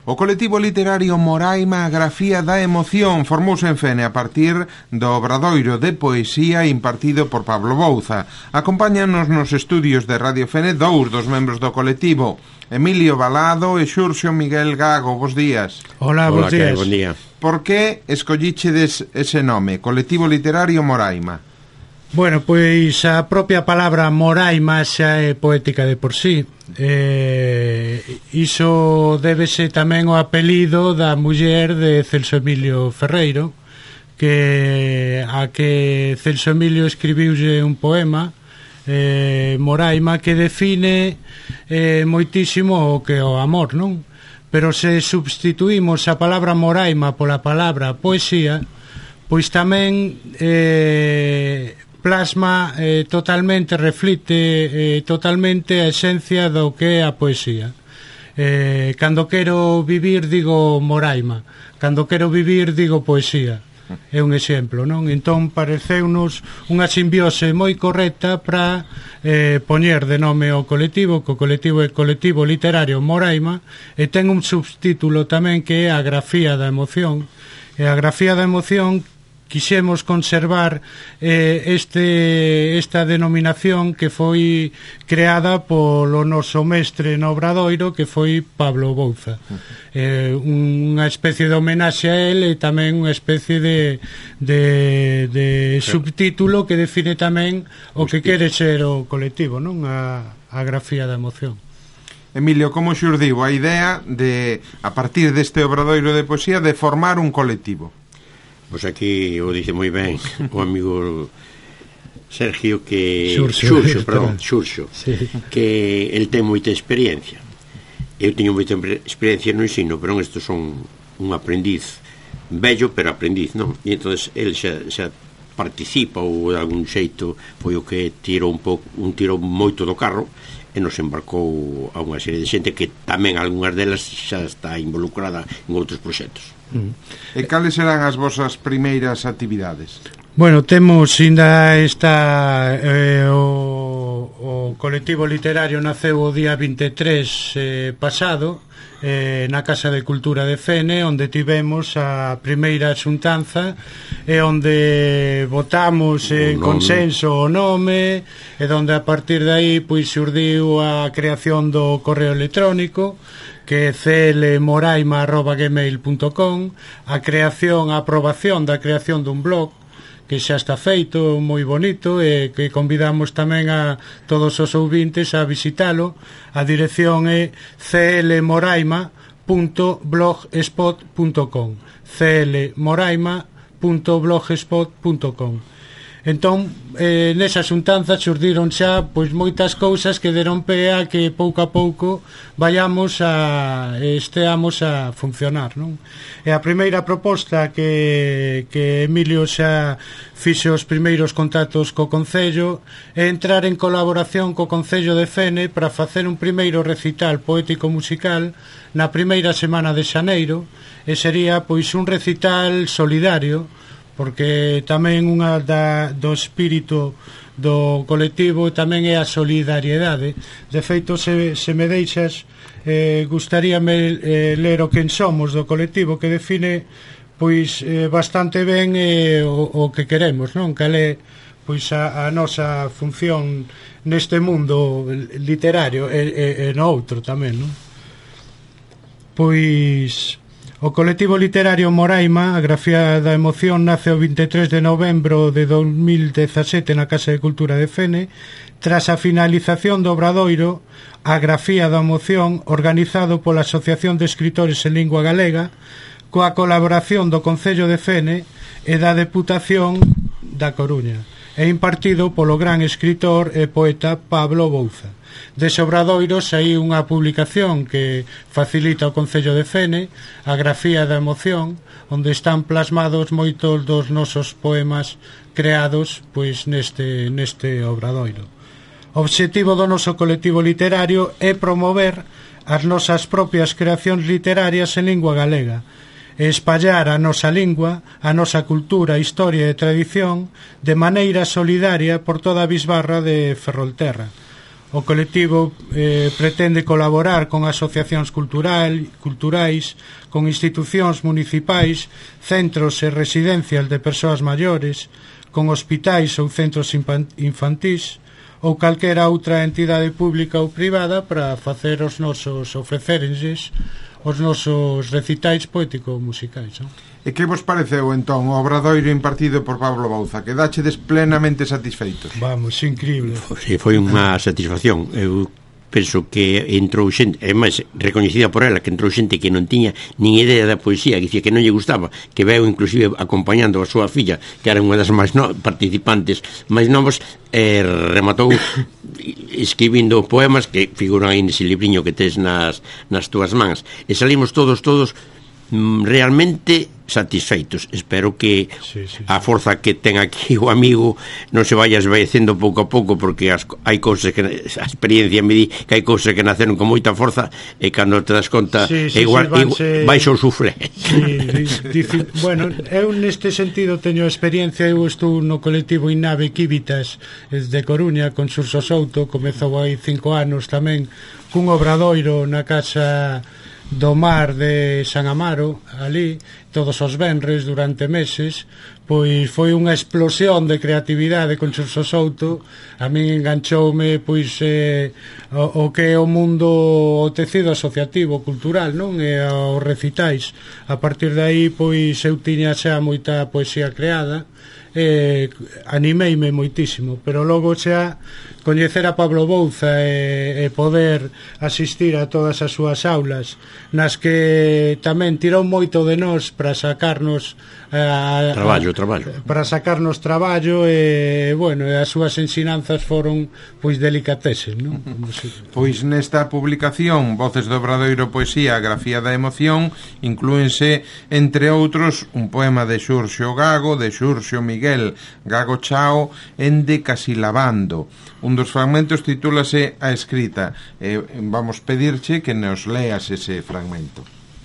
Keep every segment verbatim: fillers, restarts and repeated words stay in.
O colectivo literario Moraima, a grafía da emoción, formouse en Fene a partir do obradoiro de poesía impartido por Pablo Bouza. Acompáñanos nos estudios de Radio Fene dous dos membros do colectivo, Emilio Balado e Xurxo Miguel Gago. Bos días. Hola, bos días. Buen día. Por que escollichedes ese nome, colectivo literario Moraima? Bueno, pois a propia palabra Moraima xa é poética de por sí. Eh, iso débese tamén ao apelido da muller de Celso Emilio Ferreiro, que a que Celso Emilio escribiuse un poema, eh, Moraima, que define eh, moitísimo o que é o amor, non? Pero se substituímos a palabra Moraima pola palabra poesía, pois tamén eh, plasma eh, totalmente, reflite eh, totalmente a esencia do que é a poesía. Eh, cando quero vivir digo Moraima, cando quero vivir digo poesía. É un exemplo, non? Entón pareceunos unha simbiose moi correcta para eh, poñer de nome ao colectivo, que o colectivo é Colectivo Literario Moraima, e ten un subtítulo tamén que é a grafía da emoción. E a grafía da emoción quixemos conservar eh, este, esta denominación que foi creada polo noso mestre no Obradoiro, que foi Pablo Bouza. Eh, unha especie de homenaxe a él e tamén unha especie de, de, de subtítulo que define tamén o que quere ser o colectivo, non? A, a grafía da emoción. Emilio, como xurdiu a idea de, a partir deste obradoiro de poesía, de formar un colectivo? Pois aquí o dice moi ben o amigo Sergio, que Xurxo, Xurxo, perdón, Xurxo, sí. Que el ten moita experiencia. Eu teño moita experiencia no ensino, pero isto son un aprendiz bello, pero aprendiz, non? E entonces el xa, xa participa, ou de algún xeito foi o que tirou un pouco, un tirou moito do carro e nos embarcou a unha serie de xente que tamén algunhas delas xa está involucrada en outros proxectos. Mm. E cales serán as vosas primeiras actividades? Bueno, temos ainda esta eh, o, o colectivo literario naceu o día vinte e tres eh, pasado eh, na Casa de Cultura de Fene, onde tivemos a primeira xuntanza e onde votamos en consenso o nome, e onde a partir de aí pois xurdiu a creación do correo electrónico, que é c l moraima arroba gmail punto com, a creación, a aprobación da creación dun blog que xa está feito, moi bonito, e que convidamos tamén a todos os ouvintes a visitalo. A dirección é c l moraima punto blogspot punto com, c l moraima punto blogspot punto com. Entón, eh, nesa xuntanza xurdiron xa pois moitas cousas que deron pé a que pouco a pouco vayamos a esteamos a funcionar, non? E a primeira proposta que, que Emilio xa fixe os primeiros contactos co Concello é entrar en colaboración co Concello de Fene para facer un primeiro recital poético musical na primeira semana de xaneiro, e sería pois un recital solidario, porque tamén unha da, do espírito do colectivo tamén é a solidariedade. De feito, se, se me deixas, eh, gustaríame eh, ler o quen somos do colectivo, que define pois eh, bastante ben eh, o, o que queremos, non? Cal é pois a, a nosa función neste mundo literario e, e, e no outro tamén, non? Pois o colectivo literario Moraima, a grafía da emoción, nace o vinte e tres de novembro de dos mil dezasete na Casa de Cultura de Fene, tras a finalización do obradoiro a grafía da emoción, organizado pola Asociación de Escritores en Lingua Galega, coa colaboración do Concello de Fene e da Deputación da Coruña, e impartido polo gran escritor e poeta Pablo Bouza. Dese obradoiro saí unha publicación que facilita o Concello de Fene, a grafía da emoción, onde están plasmados moitos dos nosos poemas creados pois neste, neste obradoiro. O obxectivo do noso colectivo literario é promover as nosas propias creacións literarias en lingua galega, e espallar a nosa lingua, a nosa cultura, historia e tradición de maneira solidaria por toda a bisbarra de Ferrolterra. O colectivo eh, pretende colaborar con asociacións cultural, culturais, con institucións municipais, centros e residencias de persoas maiores, con hospitais ou centros infantís ou calquera outra entidade pública ou privada para facer os nosos ofrecerenses os nosos recitais poético-musicais, non? E que vos pareceu, entón, o obradoiro impartido por Pablo Bouza? Quedachedes plenamente satisfeitos? Vamos, increíble. Sí, foi unha satisfacción. Eu penso que entrou xente, é máis recoñecida por ela, que entrou xente que non tiña nin idea da poesía, que dicía que non lle gustaba, que veu inclusive acompañando a súa filla, que era unha das máis no, participantes máis novos, e rematou escribindo poemas que figuran aí nese libriño que tes nas, nas túas mans, e salimos todos, todos realmente satisfeitos. Espero que sí, sí, sí. a forza que ten aquí o amigo non se vaya esvaecendo pouco a pouco, porque as, hai cousas que a experiencia me di que hai cousas que naceron con moita forza e cando te das conta sí, sí, igual, sí, igual baixo o sufle. Sí, dici, bueno, eu neste sentido teño experiencia. Eu estou no colectivo Inave Quívitas de Coruña con Xurxo Souto, comezou hai cinco anos tamén cun obradoiro na casa do mar de San Amaro, ali todos os venres durante meses. Pois foi unha explosión de creatividade con Xurxo Souto. A min enganchoume pois eh, o, o que é o mundo, o tecido asociativo cultural, non? E os recitais. A partir de aí pois eu tiña xa moita poesía creada, eh, animeime moitísimo, pero logo xa coñecer a Pablo Bouza e, e poder asistir a todas as súas aulas, nas que tamén tirou moito de nós para sacarnos a, traballo, a, traballo para sacarnos traballo, e bueno, as súas ensinanzas foron pois delicateses, non? Se... Pois nesta publicación Voces do Obradoiro Poesía, a Grafía da Emoción, inclúense entre outros un poema de Xurxo Gago, de Xurxo Miguel Gago Chao, en Decasilabando. Un dos fragmentos titúlase A Escrita, e vamos pedirche que nos leas ese fragmento.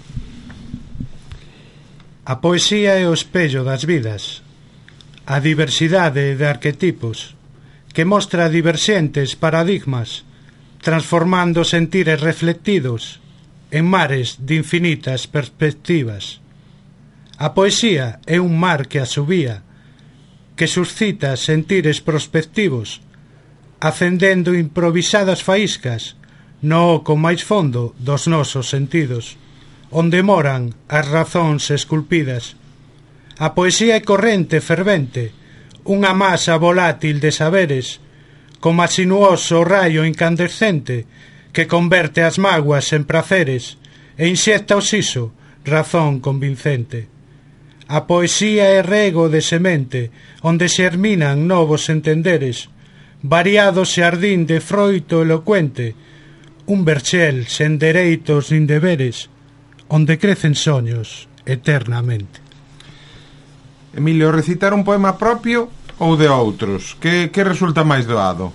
A poesía é o espello das vidas, a diversidade de arquetipos, que mostra diverxentes paradigmas, transformando sentires reflectidos en mares de infinitas perspectivas. A poesía é un mar que asubía, que suscita sentires prospectivos, acendendo improvisadas faíscas no oco máis fondo dos nosos sentidos, onde moran as razóns esculpidas. A poesía é corrente fervente, unha masa volátil de saberes, como sinuoso raio incandescente que converte as mágoas en praceres e inxecta o siso, razón convincente. A poesía é rego de semente, onde xerminan novos entenderes, variado xardín de froito elocuente, un verxel sen dereitos nin deberes, onde crecen soños eternamente. Emilio, recitar un poema propio ou de outros? Que, que resulta máis doado?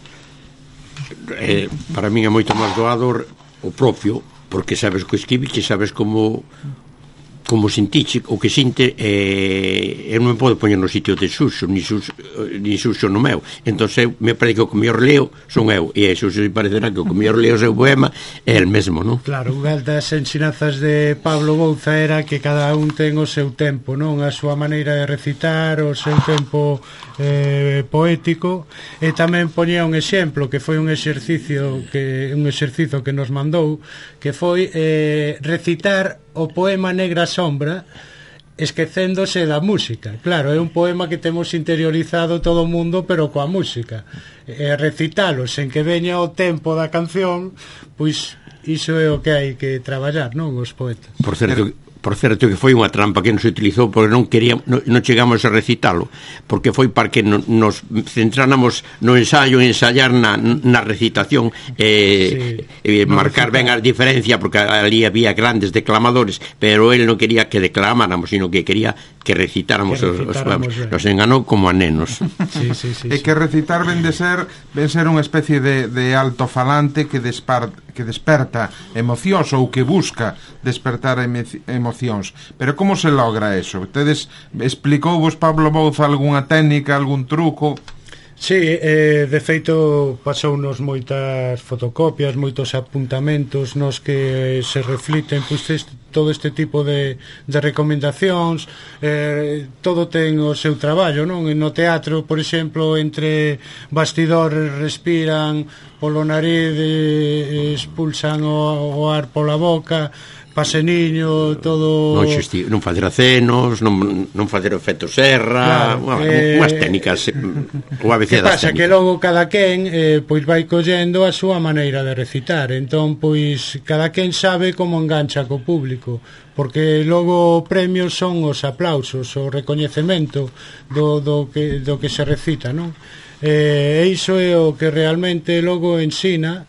Eh, para min é moito máis doado o propio, porque sabes que escribiche, sabes como como sentiche, o que sinte, eh, eu non me podo poñer no sitio de Xurxo, ni Xurxo, ni Xurxo no meu. Entón, eu, me parece que o que mellor leo son eu, e a Xurxo se parecerá que o que mellor leo o seu poema é el mesmo, non? Claro, unha das ensinanzas de Pablo Bouza era que cada un ten o seu tempo, non? A súa maneira de recitar, o seu tempo eh, poético, e tamén poñía un exemplo que foi un exercicio que un exercicio que nos mandou, que foi eh, recitar o poema Negra Sombra esquecéndose da música. Claro, é un poema que temos interiorizado todo o mundo, pero coa música. E recitalo sen que veña o tempo da canción, pois iso é o que hai que traballar, non, os poetas. Por certo, por certo que foi unha trampa que nos utilizou, porque non queríamos, non, non chegamos a recitalo, porque foi para que no, nos centráramos no ensayo, ensayar na, na recitación, eh, sí, e marcar ben a diferencia, porque ali había grandes declamadores, pero él non quería que declamáramos, sino que quería que recitáramos, que recitáramos os, os, nos enganou como a nenos. Sí, sí, sí, e sí. Que recitar ven de ser ven ser unha especie de, de altofalante que, despar, que desperta emocións, ou que busca despertar emocións. Pero como se logra eso? Tedes, explicouvos Pablo Bouza algunha técnica, algún truco? Sí, eh, de feito pasounos moitas fotocopias, moitos apuntamentos nos que se refliten pois, este, todo este tipo de, de recomendacións, eh, todo ten o seu traballo, non? No teatro, por exemplo, entre bastidores respiran polo nariz e expulsan o, o ar pola boca, paseniño, todo... Non, xesti, non facer acenos, non, non facer o efecto serra, claro, unha, eh, unhas técnicas, o A B C que das pasa? técnicas. Que logo cada quen eh, pois vai collendo a súa maneira de recitar, entón pois cada quen sabe como engancha co público, porque logo o premio son os aplausos, o recoñecemento do, do, que, do que se recita, non? E eh, iso é o que realmente logo ensina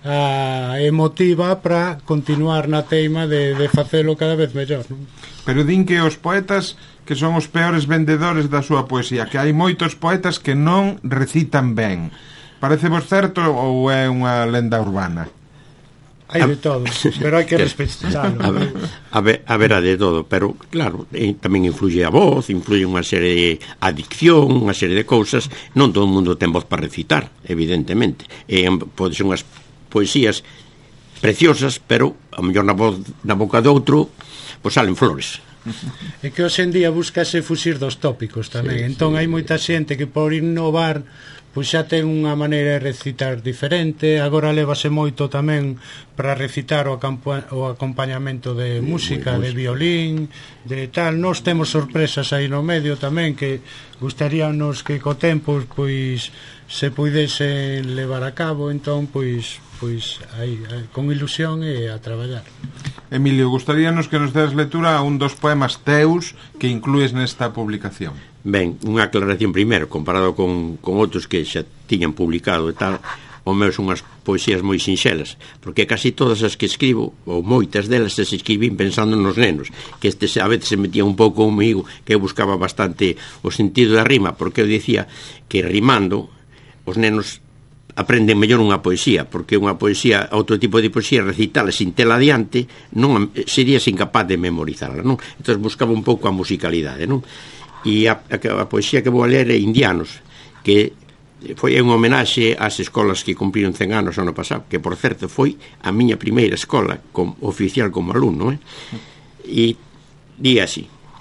a emotiva para continuar na teima de, de facelo cada vez mellor, non? Pero din que os poetas que son os peores vendedores da súa poesía, que hai moitos poetas que non recitan ben. Parece vos certo ou é unha lenda urbana? Hai de todo, pero hai que respetarlo. A, a, ver, a verá de todo, pero claro, eh, tamén influye a voz, influye unha serie de adicción, unha serie de cousas. Non todo o mundo ten voz para recitar, evidentemente. E pode ser unhas poesías preciosas, pero a mellor na, voz, na boca de outro pois salen flores. É que hoxe en día buscase fuxir dos tópicos tamén, sí, entón sí, hai moita xente que por innovar pois xa ten unha maneira de recitar diferente, agora lévase moito tamén para recitar o, o acompañamento de música, de violín, de tal. Nós temos sorpresas aí no medio tamén que gustaríanos que co tempo pois se puidese levar a cabo, entón pois pois aí, con ilusión e a traballar. Emilio, gustaríanos que nos des lectura a un dos poemas teus que inclues nesta publicación. Ben, unha aclaración primeiro, comparado con, con outros que xa tiñan publicado e tal, o meu son unhas poesías moi sinxelas, porque casi todas as que escribo, ou moitas delas, as escribín pensando nos nenos, que este a veces se metía un pouco comigo, que eu buscaba bastante o sentido da rima, porque eu dicía que rimando os nenos aprenden mellor unha poesía, porque unha poesía, outro tipo de poesía, recitala sin tela adiante, non serías incapaz de memorizarla, non? Entón buscaba un pouco a musicalidade, non? E a, a, a poesía que vou a ler é Indianos, que foi un homenaxe ás escolas que cumpriron cen anos ano pasado, que por certo foi a miña primeira escola com, oficial como alumno, eh? E di así: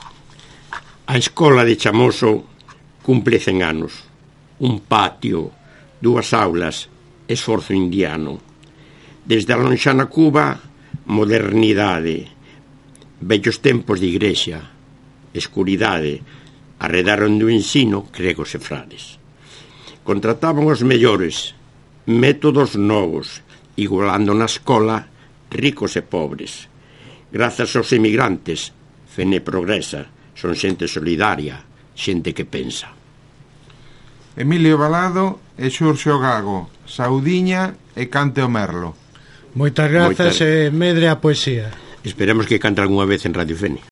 a escola de Chamoso cumple cen anos, un patio, dúas aulas, esforzo indiano. Desde a lonxana Cuba, modernidade, vellos tempos de igrexa, escuridade, arredaron do ensino gregos e frades. Contrataban os mellores, métodos novos, igualando na escola ricos e pobres. Grazas aos emigrantes, Fene progresa, son xente solidaria, xente que pensa. Emilio Balado e Xurxo Gago, Saudiña e Cante o Merlo. Moitas grazas e medre a poesía. Esperemos que cante algunha vez en Radio Fene.